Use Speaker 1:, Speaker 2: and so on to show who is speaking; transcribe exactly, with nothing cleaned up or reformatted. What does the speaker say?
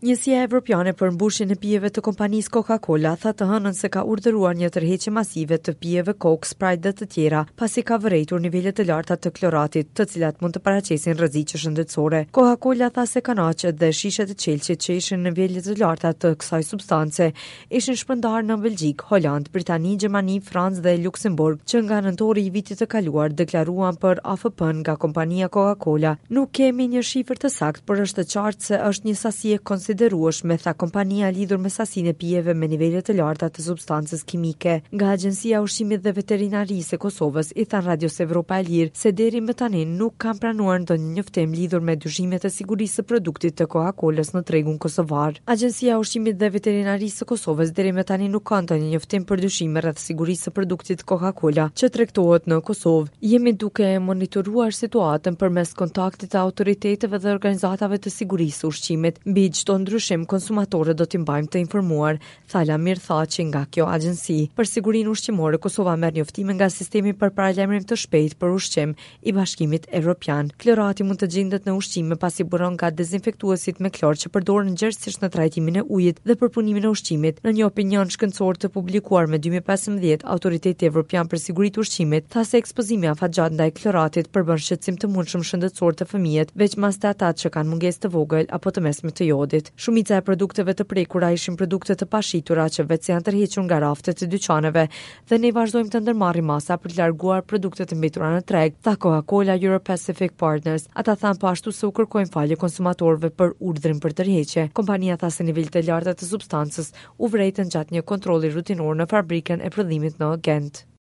Speaker 1: Njësia Evropiane për mbushjen e pijeve të kompanisë Coca-Cola tha të hënën se ka urdhëruar një tërheqje masive të pijeve Coke, Sprite dhe të tjera, pasi ka vërejtur nivelet të larta të kloratit, të cilat mund të paraqesin rreziqe shëndetësore. Coca-Cola tha se kanaqet dhe shishet e Chelsea që ishin në nivele të larta të kësaj substance ishin shpërndarë në Belgjik, Holand, Britani, Gjermani, Francë dhe Luksemburg, që nga nëntori i vitit të kaluar deklaruan për A F P-n nga kompania Coca-Cola. Nuk kemi një shifër të saktë, por është e qartë se është një sasi e konsiderueshme, tha kompania lidhur me sasinë e pijeve me nivele të larta të substancës kimike. Nga Agjencia e Ushqimit dhe Veterinarisë e Kosovës i than Radios Evropa e Lirë se deri më tani nuk kanë pranuar ndonjë njoftim lidhur me dyshimet e sigurisë së produktit të Coca-Colës në tregun kosovar. Agjencia e Ushqimit dhe Veterinarisë së Kosovës deri më tani nuk ka ndonjë njoftim për dyshime rreth sigurisë së produktit Coca-Cola që tregtohet në Kosovë. Jemi duke monitoruar situatën përmes kontaktit të autoriteteve dhe organizatave të sigurisë së ushqimit. Mbi çdo ndryshim konsumatorët do t'i mbajmë të informuar, tha Lamir Thaçi nga kjo agjenci. Për sigurinë ushqimore, Kosova merr njoftime nga sistemi për paralajmërim të shpejtë për ushqim i Bashkimit Evropian. Klorati mund të gjendet në ushqime pasi buron nga dezinfektuesit me klor që përdoren gjerësisht në trajtimin e ujit dhe për punimin e ushqimit. Në një opinion shkencor të publikuar me dy mijë e pesëmbëdhjetë, Autoriteti Evropian për Siguritë e Ushqimit tha se ekspozimi afatgjat ndaj kloratit përbën shqetësim të mundshëm shëndetësor të fëmijët, veçmas te ata që kanë mungesë të vogël apo të mesme të jodit. Shumica e produkteve të prekura ishin produkte të pashitura që vetë janë tërhequr nga raftet e dyqaneve dhe ne vazhdojmë të ndërmarrim masa për të larguar produktet e mbetura në treg, tha Coca-Cola Euro-Pacific Partners. Ata thanë po ashtu se u kërkojnë falje konsumatorëve për urdhrin për tërheqje. Kompania tha se nivelet e larta të substancës u vërejtën gjatë një kontrolli rutinor në fabrikën e prodhimit në Gent.